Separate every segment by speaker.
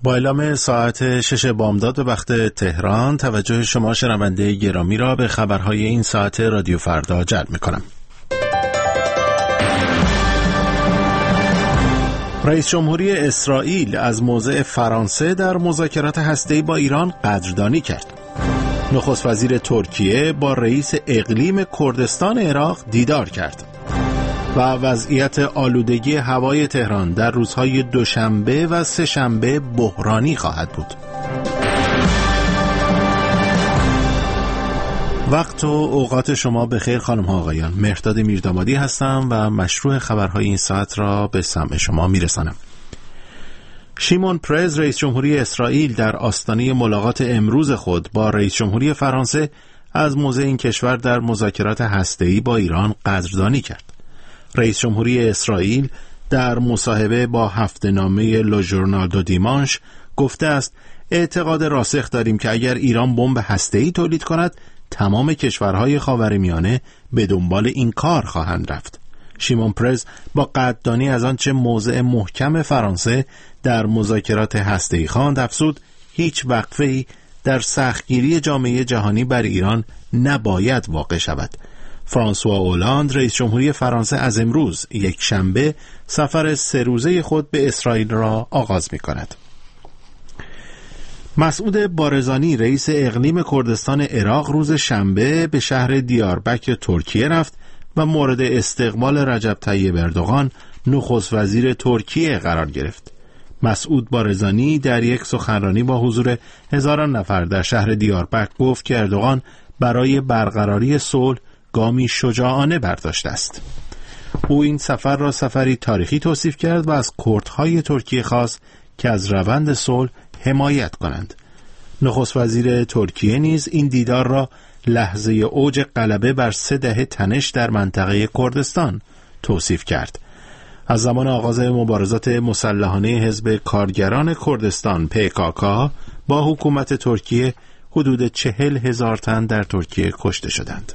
Speaker 1: با اعلام ساعت 6 بامداد به وقت تهران توجه شما شنونده گرامی را به خبرهای این ساعت رادیو فردا جلب می‌کنم. رئیس جمهوری اسرائیل از موضع فرانسه در مذاکرات هسته‌ای با ایران قدردانی کرد. نخست وزیر ترکیه با رئیس اقلیم کردستان عراق دیدار کرد. و وضعیت آلودگی هوای تهران در روزهای دوشنبه و سه‌شنبه بحرانی خواهد بود. وقت و اوقات شما بخیر خانم ها آقایان. مهرداد میردامادی هستم و مشروع خبرهای این ساعت را به سمع شما میرسانم. شیمون پرز رئیس جمهوری اسرائیل در آستانه ملاقات امروز خود با رئیس جمهوری فرانسه از موضع این کشور در مذاکرات هسته‌ای با ایران قدردانی کرد. رئیس جمهوری اسرائیل در مصاحبه با هفته‌نامه لو ژورنال دو دیمانش گفته است اعتقاد راسخ داریم که اگر ایران بمب هسته‌ای تولید کند تمام کشورهای خاورمیانه به دنبال این کار خواهند رفت. شیمون پرز با قدردانی از آنچه موضع محکم فرانسه در مذاکرات هسته‌ای خواند افزود هیچ وقفه‌ای در سختگیری جامعه جهانی بر ایران نباید واقع شود. فرانسوا اولاند رئیس جمهوری فرانسه از امروز یک شنبه سفر 3 روزه خود به اسرائیل را آغاز می کند. مسعود بارزانی رئیس اقلیم کردستان عراق روز شنبه به شهر دیاربکر ترکیه رفت و مورد استقبال رجب طیب اردوغان نخست وزیر ترکیه قرار گرفت. مسعود بارزانی در یک سخنرانی با حضور هزاران نفر در شهر دیاربکر گفت که اردوغان برای برقراری صلح گامی شجاعانه برداشته است. او این سفر را سفری تاریخی توصیف کرد و از کردهای ترکیه خواست که از روند صلح حمایت کنند. نخست وزیر ترکیه نیز این دیدار را لحظه اوج غلبه بر 3 دهه تنش در منطقه کردستان توصیف کرد. از زمان آغاز مبارزات مسلحانه حزب کارگران کردستان PKK با حکومت ترکیه حدود 40,000 تن در ترکیه کشته شدند.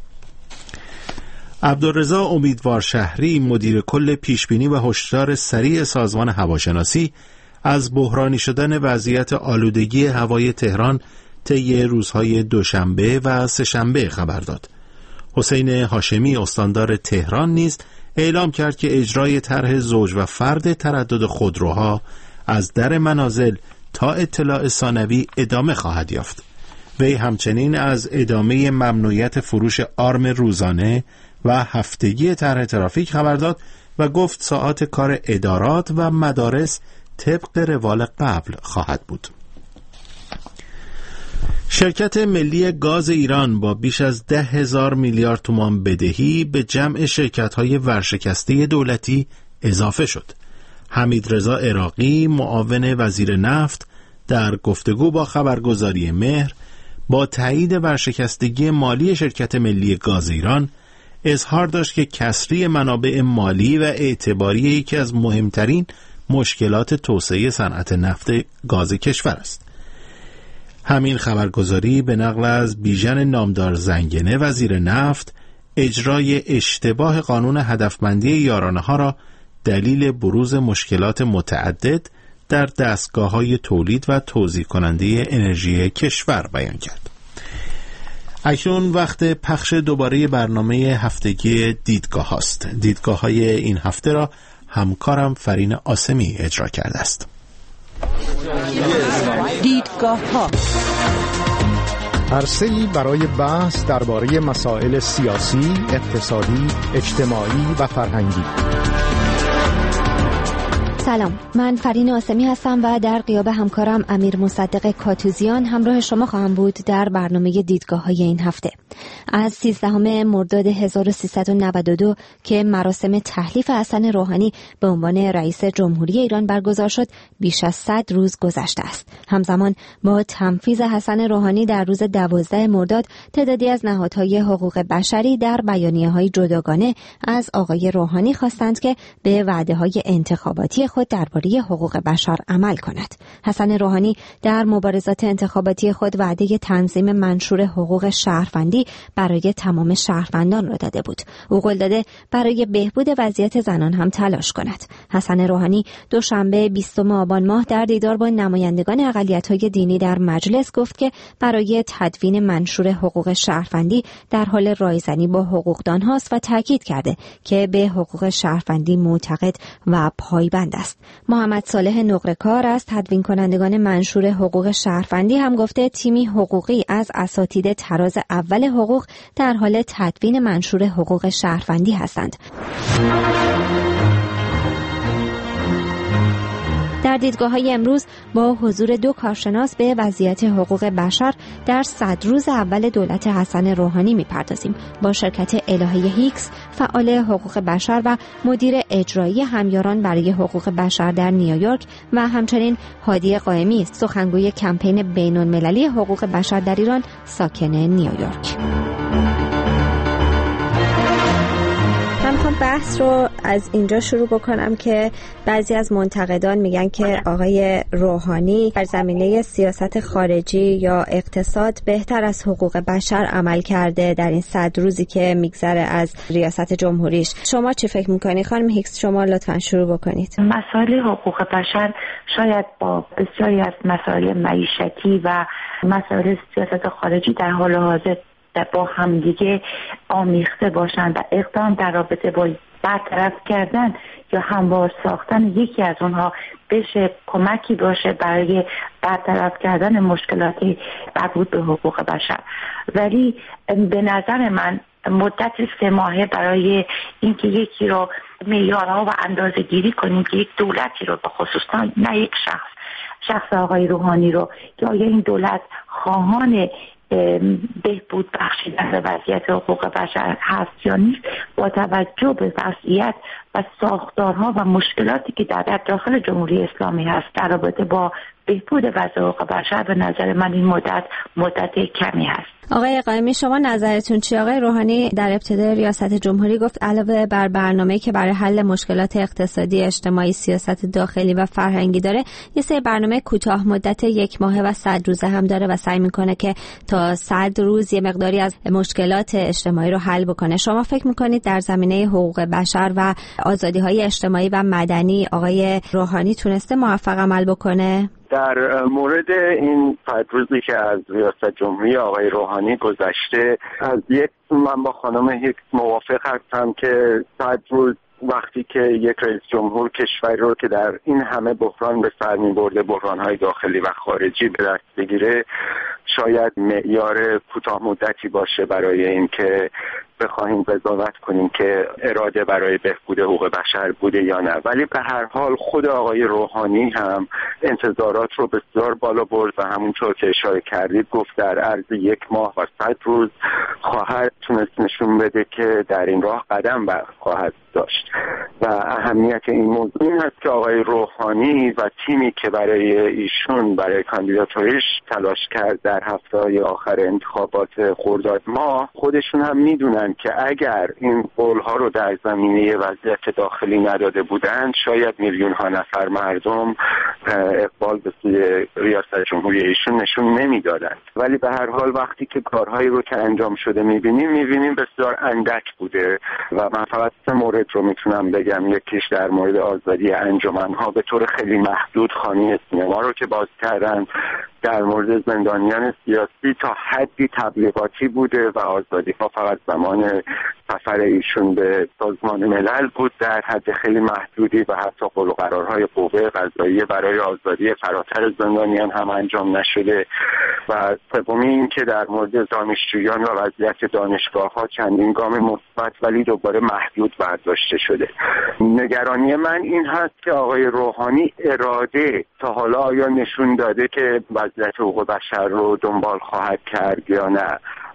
Speaker 1: عبدالرضا امیدوارشهری مدیر کل پیشبینی و هشدار سریع سازمان هواشناسی از بحرانی شدن وضعیت آلودگی هوای تهران طی روزهای دوشنبه و سه‌شنبه خبر داد. حسین هاشمی استاندار تهران نیز اعلام کرد که اجرای طرح زوج و فرد تردد خودروها از در منازل تا اطلاع ثانوی ادامه خواهد یافت. وی همچنین از ادامه ممنوعیت فروش آرم روزانه و هفتگی طرح ترافیک خبر داد و گفت ساعات کار ادارات و مدارس طبق روال قبل خواهد بود. شرکت ملی گاز ایران با بیش از 10,000 میلیارد تومان بدهی به جمع شرکت‌های ورشکسته دولتی اضافه شد. حمیدرضا عراقی معاون وزیر نفت در گفتگو با خبرگزاری مهر با تایید ورشکستگی مالی شرکت ملی گاز ایران اظهار داشت که کسری منابع مالی و اعتباری یکی از مهمترین مشکلات توسعه صنعت نفت گاز کشور است. همین خبرگزاری به نقل از بیژن نامدار زنگنه وزیر نفت اجرای اشتباه قانون هدفمندی یارانه‌ها را دلیل بروز مشکلات متعدد در دستگاه‌های تولید و توزیع کننده انرژی کشور بیان کرد. اکنون وقت پخش دوباره برنامه هفتگی دیدگاه هاست. دیدگاه های این هفته را همکارم فرین آسمی اجرا کرده است.
Speaker 2: دیدگاه ها
Speaker 3: عرصه‌ای برای بحث درباره مسائل سیاسی، اقتصادی، اجتماعی و فرهنگی.
Speaker 2: سلام، من فرین آسمی هستم و در غیاب همکارم امیر مصدق کاتوزیان همراه شما خواهم بود در برنامه دیدگاه های این هفته. از 13 مرداد 1392 که مراسم تحلیف حسن روحانی به عنوان رئیس جمهوری ایران برگزار شد بیش از 100 روز گذشته است. همزمان با تنفیذ حسن روحانی در روز 12 مرداد تعدادی از نهادهای حقوق بشری در بیانیه‌های جداگانه از آقای روحانی خواستند که به وعده‌های انتخاباتی خود درباره حقوق بشر عمل کند. حسن روحانی در مبارزات انتخاباتی خود وعده تنظیم منشور حقوق شهروندی برای تمام شهروندان را داده بود. او قول داده برای بهبود وضعیت زنان هم تلاش کند. حسن روحانی دوشنبه 20 آبان ماه در دیدار با نمایندگان اقلیت‌های دینی در مجلس گفت که برای تدوین منشور حقوق شهروندی در حال رایزنی با حقوقدان هاست و تاکید کرده که به حقوق شهروندی معتقد و پایبند است. محمد صالح نقره‌کار از تدوین کنندگان منشور حقوق شهروندی هم گفته تیمی حقوقی از اساتید تراز اول حقوق در حال تدوین منشور حقوق شهروندی هستند. در دیدگاه‌های امروز با حضور 2 کارشناس به وضعیت حقوق بشر در 100 روز اول دولت حسن روحانی می‌پردازیم. با شرکت الهه هیکس، فعال حقوق بشر و مدیر اجرایی همیاران برای حقوق بشر در نیویورک و همچنین هادی قائمی، سخنگوی کمپین بین‌المللی حقوق بشر در ایران، ساکن نیویورک. من میخوام بحث رو از اینجا شروع بکنم که بعضی از منتقدان میگن که آقای روحانی در زمینه سیاست خارجی یا اقتصاد بهتر از حقوق بشر عمل کرده در این 100 روزی که میگذره از ریاست جمهوریش. شما چی فکر میکنید خانم هیکس؟ شما لطفاً شروع بکنید.
Speaker 4: مسائل حقوق بشر شاید با بسیاری از مسائل معیشتی و مسائل سیاست خارجی در حال حاضر با همدیگه آمیخته باشند و اقدام در رابطه با برطرف کردن یا هموار ساختن یکی از اونها بشه کمکی باشه برای برطرف کردن مشکلاتی مربوط به حقوق بشر. ولی به نظر من مدت 3 ماهه برای اینکه یکی رو معیارها و اندازه گیری کنیم که یک دولتی رو به خصوص نه یک شخص آقای روحانی رو که آیا این دولت خواهان بهبود بخشیدن به وضعیت حقوق بشر هست یا نیست، با توجه به وضعیت و ساختارها و مشکلاتی که در داخل جمهوری اسلامی هست در رابطه با بهبود وضع حقوق بشر، به نظر من این مدت کمی هست.
Speaker 2: آقای قائمی، شما نظرتون چی؟ آقای روحانی در ابتدای ریاست جمهوری گفت علاوه بر برنامه‌ای که برای حل مشکلات اقتصادی، اجتماعی، سیاست داخلی و فرهنگی داره، یه سری برنامه کوتاه مدت 1 ماهه و 100 روزه هم داره و سعی میکنه که تا 100 روز یه مقداری از مشکلات اجتماعی رو حل بکنه. شما فکر میکنید در زمینه حقوق بشر و آزادی‌های اجتماعی و مدنی آقای روحانی تونسته موفق عمل بکنه؟
Speaker 5: در مورد این 100 روزی که از ریاست جمهوری آقای روحانی گذشته، از یک من با خانم هیکس موافق هستم که 100 روز وقتی که یک رئیس جمهور کشور رو که در این همه بحران به سر می‌برده، بحران‌های داخلی و خارجی به دست بگیره، شاید معیار کوتاه مدتی باشه برای این که بخواهیم قضاوت کنیم که اراده برای بهبود حقوق بشر بوده یا نه. ولی به هر حال خود آقای روحانی هم انتظارات رو بسیار بالا برد و همونطور که اشاره کردید گفت در عرض 1 ماه و 100 روز خواهد تونست نشون بده که در این راه قدم خواهد داشت. و اهمیت این موضوع این هست که آقای روحانی و تیمی که برای ایشون برای کاندیداتوریش تلاش کرد در هفته‌های آخر انتخابات خرداد ماه، خودشون هم میدونن که اگر این قول‌ها رو در زمینه وضعیت داخلی نداده بودند، شاید میلیون ها نفر مردم اقبال به سوی ریاست جمهوری ایشون نشون نمیدادند. ولی به هر حال وقتی که کارهایی رو که انجام شده میبینیم بسیار اندک بوده و من فقط 3 مورد رو میتونم بگم. یکیش در مورد آزادی انجمن‌ها به طور خیلی محدود خانه سینما رو که باز کردن، در مورد زندانیان سیاسی تا حدی تبلیغاتی بوده و آزادی‌ها فقط زمان سفر ایشون به سازمان ملل بود در حد خیلی محدودی و حتی قول و قرارهای قوه قضاییه برای آزادی فراتر زندانیان هم انجام نشده. و سومی این که در مورد دانشجویان و وضعیت دانشگاه‌ها چندین گام مثبت ولی دوباره محدود برداشته شده. نگرانی من این هست که آقای روحانی اراده تا حالا آیا نشون داده که وضعیت حقوق بشر رو دنبال خواهد کرد یا نه.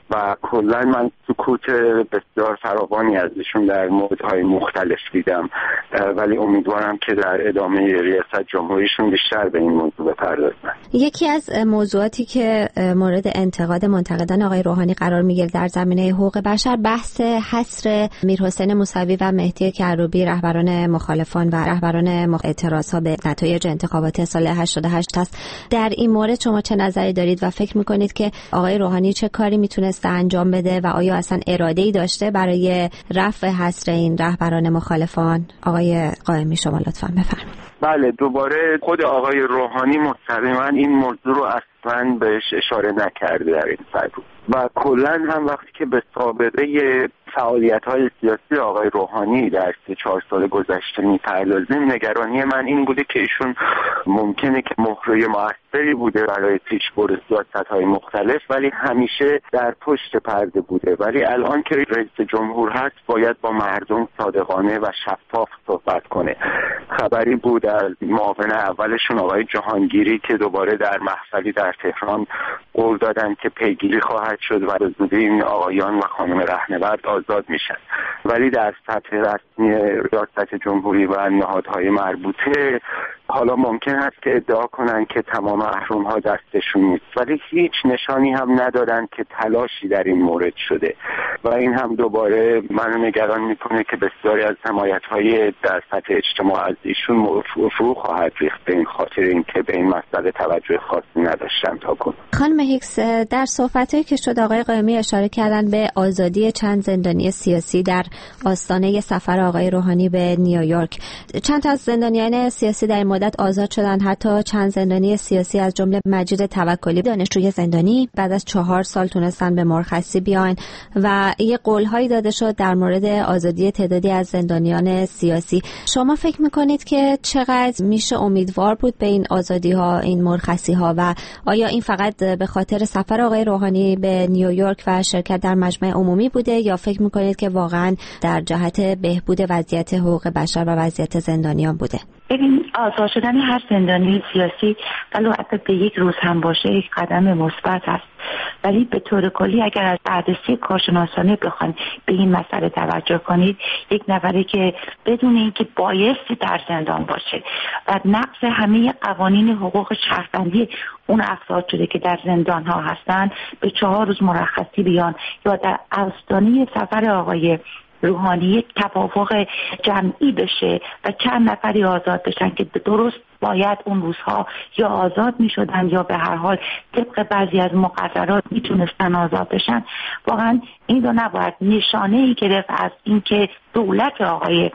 Speaker 5: و کلا من سکوت بسیار فراوانی از ایشون در موضوعهای مختلف دیدم، ولی امیدوارم که در ادامه ریاست جمهوریشون بیشتر به این موضوع بپردازن.
Speaker 2: یکی از موضوعاتی که مورد انتقاد منتقدان آقای روحانی قرار میگیره در زمینه حقوق بشر بحث حصر میرحسین موسوی و مهدی کروبی رهبران مخالفان و رهبران اعتراضها به نتایج انتخابات سال 88 است. در این مورد شما چه نظری دارید و فکر میکنید که آقای روحانی چه کاری میتونسته انجام بده و آیا اصلا اراده‌ای داشته برای رفع حصر این رهبران مخالفان؟ آقای قائمی شما لطفاً بفرمایید.
Speaker 5: بله، دوباره خود آقای روحانی مستقیما این موضوع رو اصلا بهش اشاره نکرده در این فضا و کلا هم وقتی که به سابقه فعالیت‌های سیاسی آقای روحانی در 3-4 سال گذشته می‌پردازیم، نگرانی من این بوده که ایشون ممکنه که مهره موثری بوده برای پیشبرد سیاست‌های مختلف، ولی همیشه در پشت پرده بوده. ولی الان که رئیس جمهور هست باید با مردم صادقانه و شفاف صحبت کنه. خبری بود از معاون اولشون آقای جهانگیری که دوباره در محفلی در تهران قول دادن که پیگیری خواهد شد و به زودی این آقایان و خانم رهنورد آزاد میشن، ولی در سطح رسمی ریاست جمهوری و نهادهای مربوطه حالا ممکن است که ادعا کنن که تمام اهرم‌ها دستشون نیست، ولی هیچ نشانی هم ندارن که تلاشی در این مورد شده و این هم دوباره منو نگران میکنه که بسیاری از حمایت‌های در سطح اجتماع از ایشون فرو خواهد ریخت به این خاطر اینکه به این مسئله توجه خاصی نداشتن تا کنون.
Speaker 2: خانم هیکس، در صحبتایی که شد آقای قائمی اشاره کردن به آزادی چند زندانی سیاسی در آستانه سفر آقای روحانی به نیویورک. چند تا از زندانیان سیاسی در این مدت آزاد شدن، حتی چند زندانی سیاسی از جمله مجید توکلی دانشجوی زندانی بعد از 4 سال تونستن به مرخصی بیان و یه قول‌هایی داده شد در مورد آزادی تعدادی از زندانیان سیاسی. شما فکر می‌کنید که چقدر میشه امیدوار بود به این آزادی‌ها، این مرخصی‌ها و آیا این فقط به خاطر سفر آقای روحانی به نیویورک و شرکت در مجمع عمومی بوده یا فکر می‌کنید که واقعاً در جهت بهبود وضعیت حقوق بشر و وضعیت زندانیان بوده؟
Speaker 4: ببین، آزاد شدن هر زندانی سیاسی ولو حتی به یک روز هم باشه یک قدم مثبت است، ولی به طور کلی اگر از بررسی کارشناسانه بخواید به این مسئله توجه کنید، یک نفری که بدون اینکه بایستی در زندان باشه و نقض همه قوانین حقوق شهروندی اون افراد شده که در زندان ها هستن به 4 روز مرخصی بیان یا در آستانه سفر آقای روحانی یک توافق جمعی بشه و چند نفری آزاد بشن که درست باید اون روزها یا آزاد می شدن یا به هر حال طبق بعضی از مقررات می تونستن آزاد بشن، واقعا این رو نباید نشانه ای گرفت از اینکه دولت آقای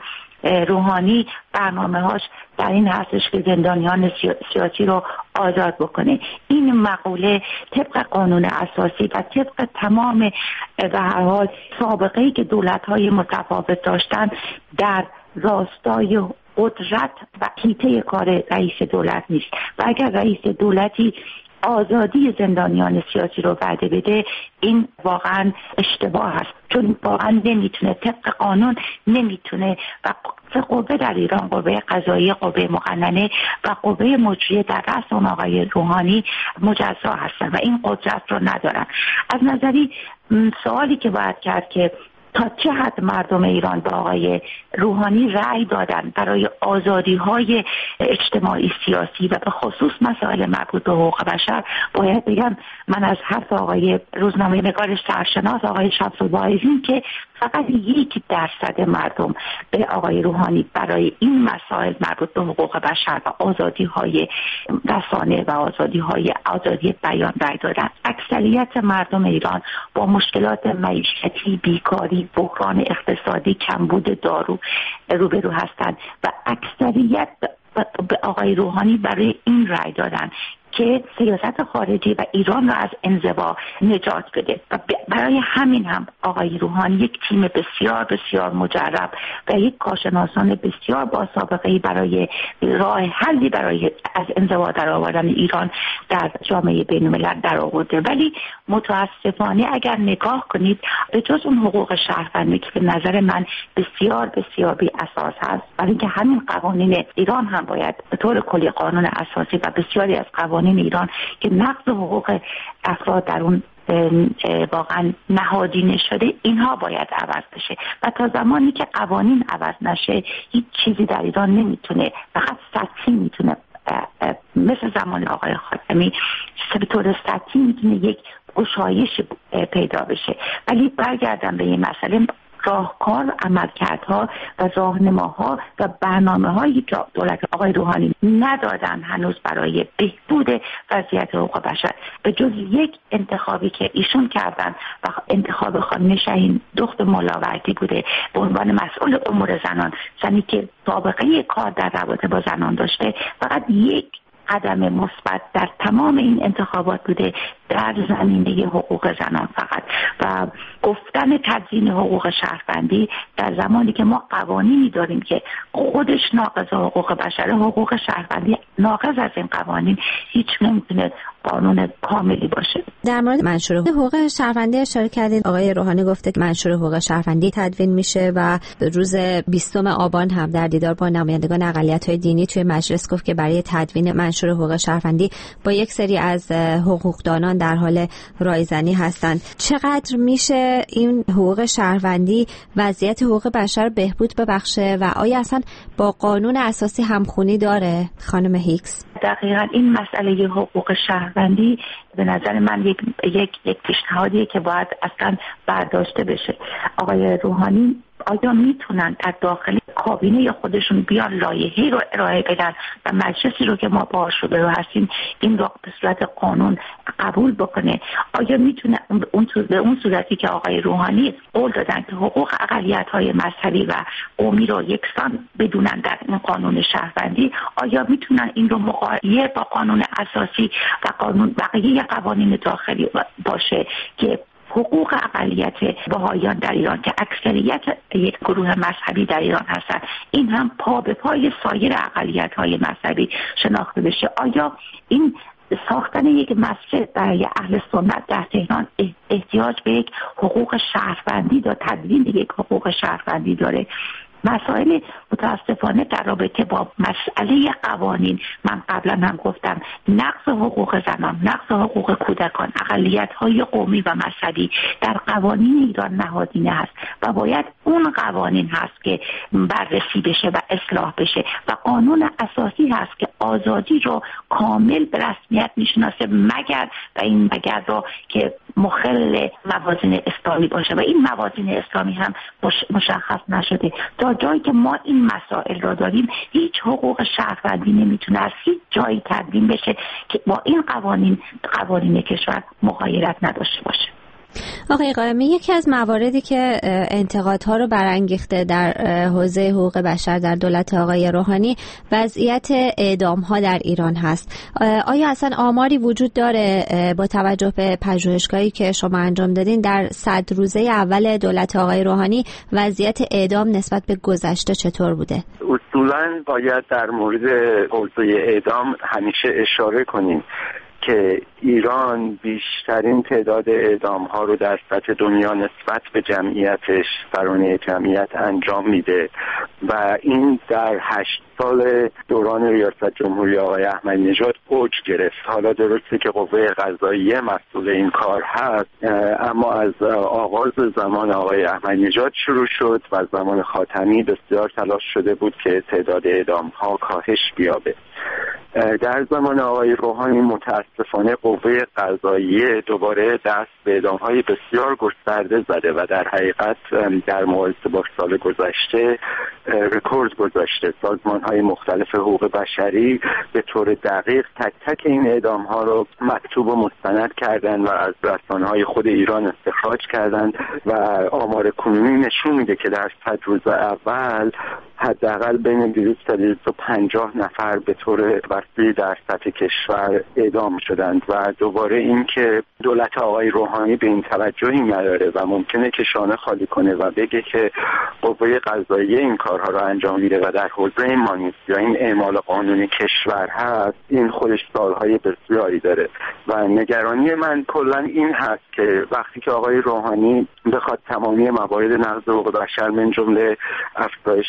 Speaker 4: روحانی برنامه‌هاش در این هستش که زندانیان سیاسی رو آزاد بکنه. این مقوله طبق قانون اساسی و طبق تمام به هر حال سابقه‌ای که دولت‌های متفاوت داشتن در راستای قدرت و حیطه کار رئیس دولت نیست و اگر رئیس دولتی آزادی زندانیان سیاسی رو وعده بده این واقعا اشتباه است، چون واقعا نمیتونه، طبق قانون نمیتونه و قوه در ایران، قوه قضایی، قوه مقننه و قوه مجریه در رأس اون آقای روحانی مجزا هستن و این قدرت رو ندارن. از نظری سوالی که باید کرد که تا چه حد مردم ایران با آقای روحانی رأی دادن برای آزادی‌های اجتماعی سیاسی و به خصوص مسائل مربوط به حقوق بشر، باید بگم من از حرف آقای روزنامه‌نگار سرشناس آقای شمس‌الواعظین که فقط 1% مردم به آقای روحانی برای این مسائل مربوط به حقوق بشر و آزادی‌های رسانه و آزادی بیان رأی دادن. اکثریت مردم ایران با مشکلات معیشتی، بیکاری، بحران اقتصادی، کمبود دارو روبرو هستند و اکثریت به آقای روحانی برای این رأی دادن که سیاست خارجی و ایران را از انزوا نجات بده و برای همین هم آقای روحانی یک تیم بسیار بسیار مجرب و یک کارشناسان بسیار با سابقه‌ای برای راه حلی برای از انزوا در آوردن ایران در جامعه بین‌الملل در آورده. ولی متاسفانه اگر نگاه کنید به جز اون حقوق شهروندی که به نظر من بسیار بسیار بی اساس هست، برای اینکه همین قوانین ایران هم باید به طور کلی قانون اساسی و بسیاری از قوانین ایران که نقض حقوق افراد در اون واقعا نهادینه شده، اینها باید عوض بشه و تا زمانی که قوانین عوض نشه هیچ چیزی در ایران نمیتونه، فقط سطحی میتونه، مثل زمان آقای خاتمی به طور سطحی میتونه یک گشایش پیدا بشه. ولی برگردم به این مسئله، راهکار، عملکردها و راهنماها و برنامه‌هایی که دولت آقای روحانی ندادن هنوز برای بهبود وضعیت حقوق بشر، به جز یک انتخابی که ایشون کردن و انتخاب خانم شاهین دخت ملاوردی بوده به عنوان مسئول امور زنان، زنی که سابقه کار در رابطه با زنان داشته، فقط یک قدم مثبت در تمام این انتخابات بوده در زمینه حقوق زنان فقط. و گفتن تدوین حقوق شهروندی در زمانی که ما قوانینی داریم که خودش ناقض حقوق بشر، حقوق شهروندی ناقض از این قوانین هیچ نمیتونه قانون کاملی باشه.
Speaker 2: در مورد منشور حقوق شهروندی اشاره کردید. آقای روحانی گفته که منشور حقوق شهروندی تدوین میشه و روز 20 آبان هم در دیدار با نمایندگان اقلیت‌های دینی توی مجلس گفت که برای تدوین منشور حقوق شهروندی با یک سری از حقوقدانان در حال رایزنی هستند. چقدر میشه این حقوق شهروندی وضعیت حقوق بشر بهبود ببخشه و آیا اصلا با قانون اساسی همخونی داره خانم هیکس؟
Speaker 4: دقیقاً این مسئله حقوق شهروندی به نظر من یک پیشنهادیه که باید اصلا برداشته بشه. آقای روحانی آیا میتونن در داخل کابینه خودشون بیان لایحه‌ای رو ارائه بدن و مجلسی رو که ما باهاش رو هستیم این رو به صورت قانون قبول بکنه؟ آیا میتونه به اون صورتی که آقای روحانی قول دادن که حقوق اقلیت‌های مذهبی و قومی رو یکسان بدونن در این قانون شهروندی، آیا میتونن این رو مقایسه با قانون اساسی و قانون بقیه قوانین داخلی باشه که حقوق اقلیت بهائیان در ایران که اکثریت یک گروه مذهبی در ایران هستند این هم پا به پای سایر اقلیت‌های مذهبی شناخته بشه؟ آیا این ساختن یک مسجد برای اهل سنت در تهران احتیاج به یک حقوق شهروندی داره، تدوین یک حقوق شهروندی داره؟ مسائل متاسفانه در رابطه با مسئله قوانین، من قبلا هم گفتم، نقض حقوق زنان، نقض حقوق کودکان، اقلیت‌های قومی و مذهبی در قوانین ایران نهادینه هست و باید اون قوانین هست که بررسی بشه و اصلاح بشه و قانون اساسی هست که آزادی رو کامل به رسمیت میشناسه مگر و این مگر رو که مخل موازین اسلامی باشه و این موازین اسلامی هم مشخص نشده. تا جایی که ما این مسائل را داریم هیچ حقوق شهروندی نمیتونه از هیچ جایی تدوین بشه که با این قوانین کشور مغایرت نداشته باشه.
Speaker 2: آقای قائمی، یکی از مواردی که انتقادها رو برانگیخته در حوزه حقوق بشر در دولت آقای روحانی وضعیت اعدام‌ها در ایران هست. آیا اصلا آماری وجود داره با توجه به پژوهش‌هایی که شما انجام دادین در 100 روزه اول دولت آقای روحانی وضعیت اعدام نسبت به گذشته چطور بوده؟
Speaker 5: اصولاً باید در مورد حوزه اعدام همیشه اشاره کنیم که ایران بیشترین تعداد اعدام‌ها رو در سطح دنیا نسبت به جمعیتش سرانه جمعیت انجام میده و این در 8 سال دوران ریاست جمهوری آقای احمدی نژاد اوج گرفت. حالا درسته که قوه قضاییه مسئول این کار هست، اما از آغاز زمان آقای احمدی نژاد شروع شد و زمان خاتمی بسیار تلاش شده بود که تعداد اعدام‌ها کاهش بیابه. در زمان آقای روحانی متاسفانه قوه قضاییه دوباره دست به اعدام‌های بسیار گسترده زده و در حقیقت در مقایسه با سال گذشته رکورد گذاشته. سازمان‌های مختلف حقوق بشری به طور دقیق تک تک این اعدام‌ها رو مکتوب و مستند کردن و از رسانه‌های خود ایران استخراج کردن و آمار کنونی نشون میده که در 100 روز اول حداقل بین 200 تا 250 نفر به طور وسیع در سطح کشور اعدام شدند و دوباره این که دولت آقای روحانی به این توجهی نداره و ممکنه که شانه خالی کنه و بگه که قوه قضاییه این کارها رو انجام میده و در حوزه ما نیست یا این اعمال قانون کشور هست، این خودش سالهای بسیاری داره و نگرانی من کلا این هست که وقتی که آقای روحانی بخواد تمامی موارد نقض حقوق بشر من جمله افزایش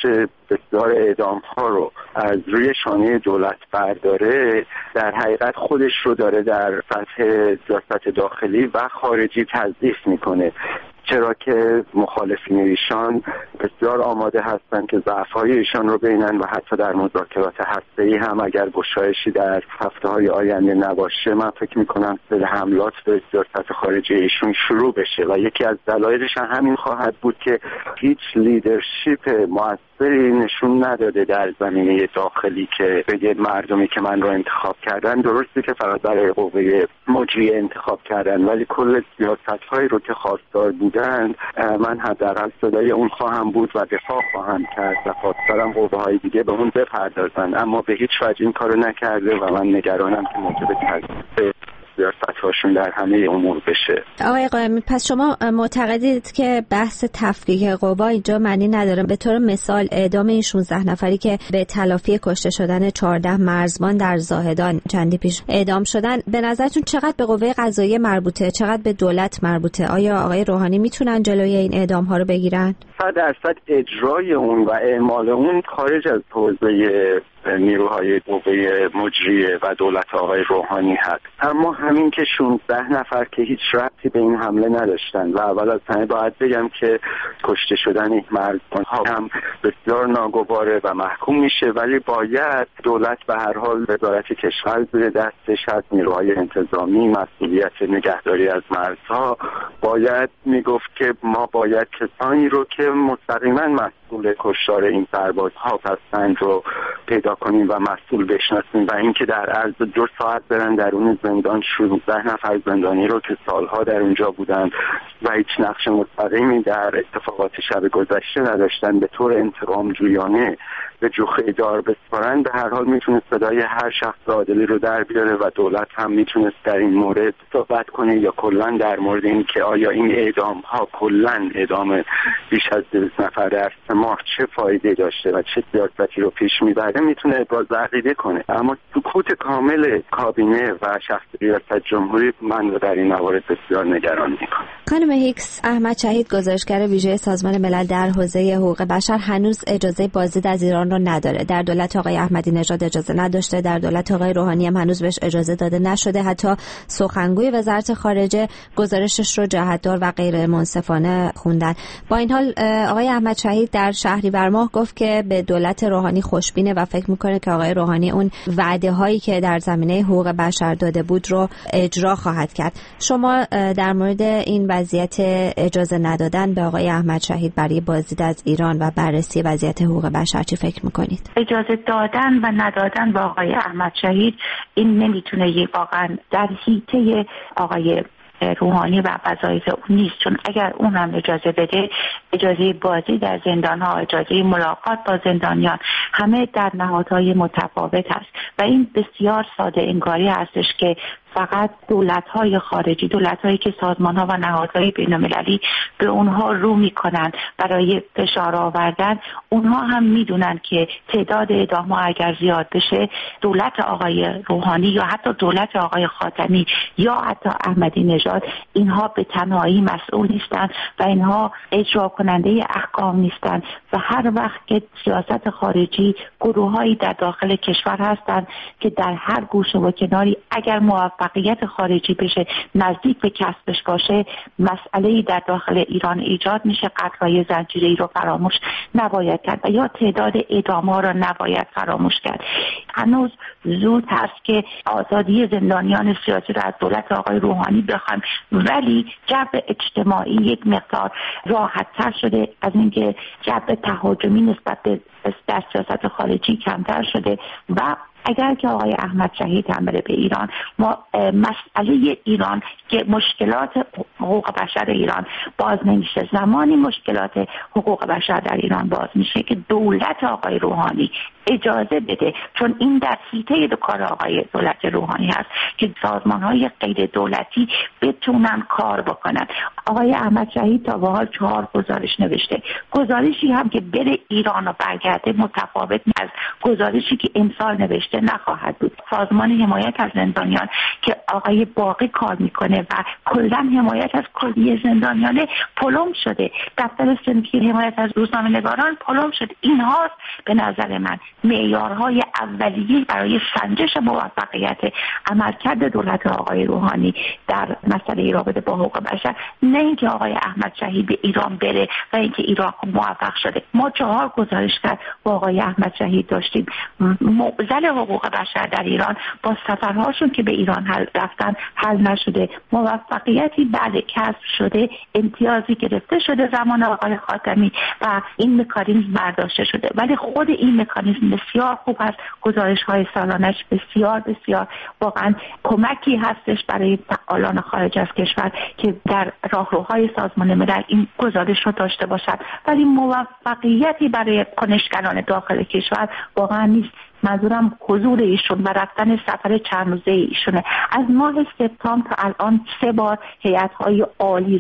Speaker 5: بسیار اعدام ها رو از روی شانه دولت برداره، در حقیقت خودش رو داره در سطح سیاست داخلی و خارجی تضعیف میکنه، چرا که مخالفین ایشان بسیار آماده هستند که ضعف‌های ایشان رو ببینن و حتی در مذاکرات هسته‌ای هم اگر گشایشی در هفته‌های آینده نباشه، من فکر می‌کنم به حملات به سیاست خارجی ایشون شروع بشه و یکی از دلایلش همین خواهد بود که هیچ لیدرشپ مؤثری نشون نداده در زمینه داخلی که بگه مردمی که من رو انتخاب کردن، درسته که فقط برای قوه مجریه انتخاب کردن ولی کل سیاست‌هایی رو که خواستار بودند من حداقل صدای اون خواهم بود و دفاع خواهم کرد و خواستارم قوه‌های دیگه به اون بپردازن، اما به هیچ وجه این کارو نکرده و من نگرانم که موجب تضعیف سیاست‌هاشون در همه امور بشه.
Speaker 2: آقای قائمی، پس شما معتقدید که بحث تفکیک قوا اینجا معنی نداره؟ به طور مثال اعدام این 16 نفری که به تلافی کشته شدن 14 مرزبان در زاهدان چندی پیش اعدام شدن، به نظرتون چقدر به قوه قضاییه مربوطه، چقدر به دولت مربوطه؟ آیا آقای روحانی میتونن جلوی این اعدام ها رو بگیرن؟
Speaker 5: 100% اجرای اون و اعمال اون خارج از حوزه نیروهای قوه مجریه و دولت آقای روحانی هست، اما همین که 16 نفر که هیچ ربطی به این حمله نداشتن و اول از همه باید بگم که کشته شدن این مردان ها هم بسیار ناگواره و محکوم میشه، ولی باید دولت به هر حال وزارت کشور زیر دستش هست، نیروهای انتظامی مسئولیت نگهداری از مرزها، باید میگفت که ما باید کسانی رو که مستقیما مسئول کشتار این سربازها هستند رو پیدا کنیم و مسئول بشناسیم و اینکه در عرض 2 ساعت برن درون زندان 16 نفر زندانی رو که سالها در اونجا بودند و هیچ نقش مستقیمی در اتفاقات شب گذشته نداشتن به طور انتقام جویانه به جوخه دار بسپارن، به هر حال میتونه صدای هر شخص عادلی رو در بیاره و دولت هم میتونست در این مورد صحبت کنه یا کلا در مورد این که آیا این اعدام ها کلا اعدام بیش از 200 نفر در 3 ماه چه فایده داشته و چه سیاستی رو پیش میبره میتونه ابراز عقیده کنه، اما سکوت کامل کابینه و شخص ریاست جمهوری من رو در این موارد بسیار نگران میکنه.
Speaker 2: خانم هیکس، احمد شهید گزارشگر ویژه سازمان ملل در حوزه حقوق بشر هنوز اجازه بازدید از ایران رو نداره. در دولت آقای احمدی نژاد اجازه نداشته، در دولت آقای روحانی هم هنوز بهش اجازه داده نشده. حتی سخنگوی وزارت خارجه گزارشش رو جهت‌دار و غیر منصفانه خوندن. با این حال آقای احمد شهید در شهریور ماه گفت که به دولت روحانی خوشبینه و فکر میکنه که آقای روحانی اون وعده هایی که در زمینه حقوق بشر داده بود رو اجرا خواهد کرد. شما در مورد این وضعیت اجازه ندادن به آقای احمد شهید برای بازدید از ایران و بررسی وضعیت حقوق بشر چی فکر میکنید؟
Speaker 4: اجازه دادن و ندادن به آقای احمد شهید این نمیتونه واقعا در حیطه آقای روحانی و وظایف اون نیست، چون اگر اون هم اجازه بده، اجازه بازی در زندان ها، اجازه ملاقات با زندانیان همه در نهادهای متفاوت هست و این بسیار ساده انگاری هستش که فقط دولت‌های خارجی، دولت‌هایی که سازمان‌ها و نهادهای بین‌المللی به اونها رو می‌کنن برای فشار آوردن، اونها هم می‌دونن که تعداد اعدام‌ها اگر زیاد بشه، دولت آقای روحانی یا حتی دولت آقای خاتمی یا حتی احمدی نژاد اینها به تنهایی مسئول نیستن و اینها اجرا کننده احکام نیستن و هر وقت که سیاست خارجی گروه‌هایی در داخل کشور هستند که در هر گوشه و کناری اگر موفقیت خارجی بشه، نزدیک به کسبش باشه، مسئله‌ای در داخل ایران ایجاد میشه، قطعای زنجیره‌ای رو فراموش نباید کرد و یا تعداد اعدام‌ها رو نباید فراموش کرد. هنوز زود هست که آزادی زندانیان سیاسی رو از دولت آقای روحانی بخوایم، ولی جو اجتماعی یک مقدار راحت‌تر شده از اینکه جو تهاجمی نسبت به در سیاست خارجی کمتر شده و اگر که آقای احمد شهید هم بره به ایران، ما مسئله ایران که مشکلات حقوق بشر ایران باز نمیشه، زمانی مشکلات حقوق بشر در ایران باز میشه که دولت آقای روحانی اجازه بده، چون این در حیطه کار آقای دولت روحانی هست که سازمان‌های غیر دولتی بتونن کار بکنن. آقای احمد شهید تا به حال 4 گزارش نوشته، گزارشی هم که بره ایران و برگرده متفاوت از گزارشی که امسال نوشته نخواهد بود. سازمان حمایت از زندانیان که آقای باقی کار میکنه و کلا حمایت از کلیه زندانیان پلم شده، دفتر صنفی حمایت از روزنامه‌نگاران پلم شده. اینها به نظر من معیارهای اولیه برای سنجش موفقیت عملکرد دولت آقای روحانی در مسئله رابطه با حقوق بشر، نه اینکه آقای احمد شهید به ایران بره و اینکه ایران موفق شده. ما 4 گزارشگر با آقای احمد شهید داشتیم. معضل حقوق بشر در ایران با سفرهاشون که به ایران رفتن حل نشده. موفقیتی بعد کسب شده، امتیازی گرفته شده زمان آقای خاتمی و این مکانیزم برداشته شده، ولی خود این مکانیزم بسیار خوب است. گزارش‌های سالانش بسیار بسیار واقعا کمکی هستش برای فعالان خارج از کشور که در راهروهای سازمان ملل این گزارش رو داشته باشند، ولی موفقیتی برای کنشگران داخل کشور واقعا نیست. منظورم حضور ایشون و رفتن سفر چند روزه ایشونه. از ماه سپتامبر تا الان 3 بار هیئت‌های عالی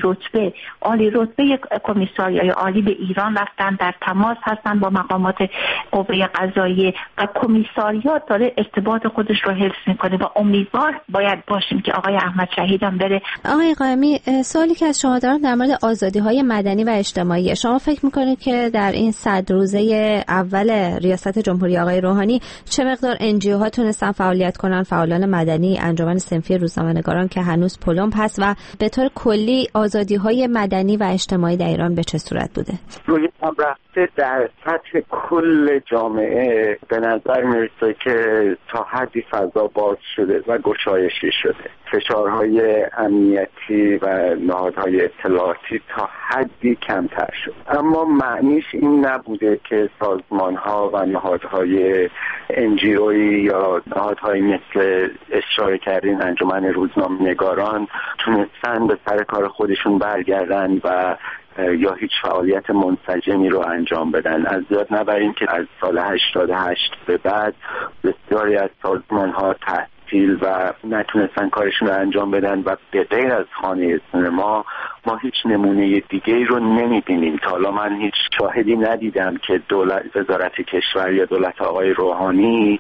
Speaker 4: رتبه کمیساریای عالی به ایران رفتن، در تماس هستن با مقامات قوه قضاییه و کمیساریات داره ارتباط خودش رو حفظ میکنه و امیدوار باید باشیم که آقای احمد شهید هم بره.
Speaker 2: آقای قائمی، سوالی که از شما دارم در مورد آزادی‌های مدنی و اجتماعی. شما فکر میکنید که در این 100 روزه اول ریاست جمهوری آقای روحانی چه مقدار NGO ها تونستن فعالیت کنن، فعالان مدنی، انجمن صنفی روزنامه‌نگاران که هنوز پلم هست، و به طور کلی آزادی‌های مدنی و اجتماعی در ایران به چه صورت بوده؟
Speaker 5: روی هم رفته در سطح کل جامعه به نظر میرسه که تا حدی فضا باز شده و گشایشی شده. فشارهای امنیتی و نهادهای اطلاعاتی تا حدی کمتر شد، اما معنیش این نبوده که سازمان‌ها و نهادهای NGO یا نهادهای مثل اشاره کردین انجمن روزنامه‌نگاران تونستن به سر کار خودشون برگردن و یا هیچ فعالیت منسجمی رو انجام بدن. از یاد نبریم که از سال 88 به بعد بسیاری از سازمان‌ها تعطیل و نتونستن کارشون رو انجام بدن و به غیر از خانه سینما ما هیچ نمونه دیگه‌ای رو نمی‌بینیم. تا حالا من هیچ شاهدی ندیدم که وزارت کشور یا دولت آقای روحانی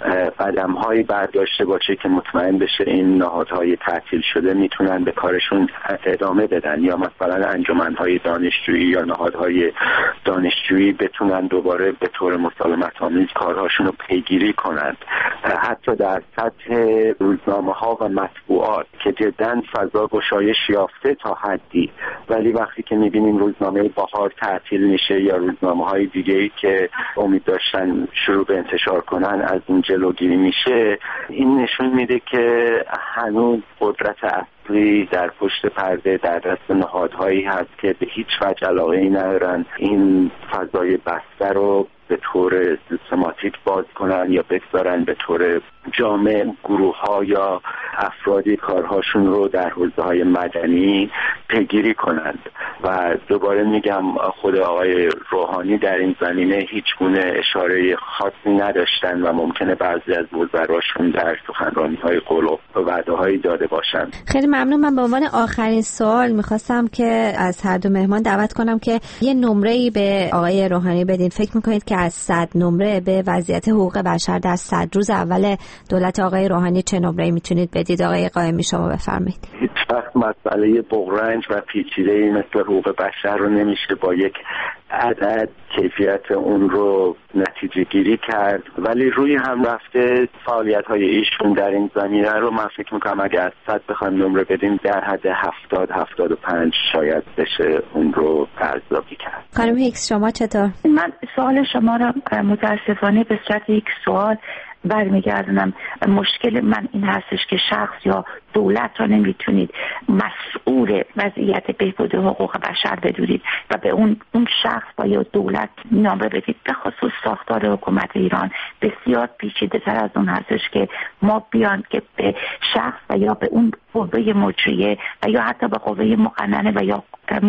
Speaker 5: قدم‌هایی برداشته باشه که مطمئن بشه این نهادهای تعطیل شده میتونن به کارشون ادامه بدن، یا مثلا انجمن‌های دانشجویی یا نهادهای دانشجویی بتونن دوباره به طور مسالمت‌آمیز کارهاشون رو پیگیری کنند. حتی در سطح روزنامه‌ها و مطبوعات که جداً فضا گشایش یافته تا حدی، ولی وقتی که می‌بینیم روزنامه بهار تعطیل میشه یا روزنامه‌های دیگه‌ای که امید داشتن شروع به انتشار کنن از این جلوگیری میشه، این نشون میده که هنوز قدرت اصلی در پشت پرده در دست نهادهایی هست که به هیچ وجه علاقه‌ای ندارن این فضای بسته رو به طور سیستماتیک باز کنن یا بگذارن به طور جامع گروه‌ها یا افرادی کارهاشون رو در حوزه‌های مدنی پیگیری کنند. و دوباره میگم خود آقای روحانی در این زمینه هیچ گونه اشاره خاصی نداشتن و ممکنه بعضی از وزراشون در سخنرانی‌های قول و وعده‌هایی داده باشند.
Speaker 2: خیلی ممنون. من به عنوان آخرین سوال می‌خواستم که از هر دو مهمان دعوت کنم که یه نمره‌ای به آقای روحانی بدین. فکر می‌کنید که از 100 نمره به وضعیت حقوق بشر در 100 روز اول دولت آقای روحانی چه نمره‌ای میتونید بدید؟ آقای قائمی شما بفرمایید.
Speaker 5: هیچ وقت مسئله بغرنج و پیچیده‌ای مثل حقوق بشر رو نمیشه با یک عدد کیفیت اون رو نتیجه گیری کرد، ولی روی هم رفته فعالیت‌های ایشون در این زمینه رو من فکر می‌کنم اگه از 100 بخوایم نمره بدیم در حد 70-75 شاید بشه اون رو ارزیابی کرد.
Speaker 2: خانم هیکس شما چطور؟
Speaker 4: من سوال شما را متاسفانه به صورت یک سوال برمیگردونم. مشکل من این هستش که شخص یا دولت را نمیتونید مسئول وضعیت بهبود حقوق بشر بدونید و به اون شخص با یا دولت نمره بدید. به خصوص ساختار حکومت ایران بسیار پیچیده تر از اون هستش که ما بیان که به شخص و یا به اون قوه مجریه و یا حتی به قوه مقننه و یا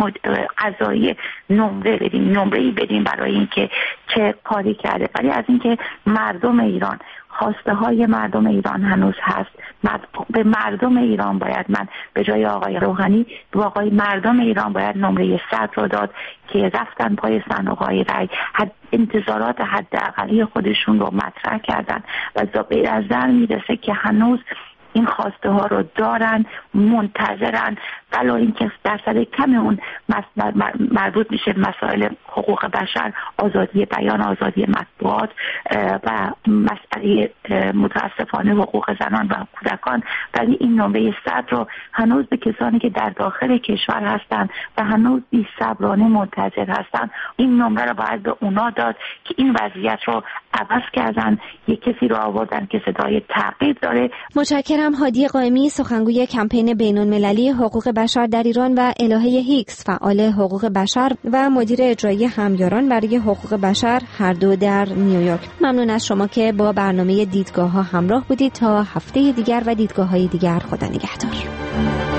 Speaker 4: قضایی نمره‌ای بدیم برای اینکه چه کاری کرده. ولی از اینکه مردم ایران خواسته های مردم ایران هنوز هست، به مردم ایران باید من به جای آقای روحانی به آقای مردم ایران باید نمره 100 رو داد که رفتن پای صندوق‌های رای، انتظارات حداقلی خودشون رو مطرح کردن و به نظر میرسه که هنوز این خواسته ها رو دارن، منتظرن، ولی اینکه درصد کم اون مربوط میشه مسائل حقوق بشر، آزادی بیان، آزادی مطبوعات و مسئله متاسفانه حقوق زنان و کودکان. ولی این نمره 100 رو هنوز به کسانی که در داخل کشور هستن و هنوز بی‌صبرانه منتظر هستن، این نمره رو باید به اونا داد که این وضعیت رو عوض کردن، یک کسی رو آوردن که صدای تعقیب داره.
Speaker 2: متشکرم. هادی قائمی، سخنگوی کمپین بین‌المللی حقوق بشر در ایران، و الهه هیکس، فعال حقوق بشر و مدیر اجرایی همیاران برای حقوق بشر، هر دو در نیویورک. ممنون از شما که با برنامه دیدگاه‌ها همراه بودید. تا هفته دیگر و دیدگاه‌های دیگر، خدا نگهدار.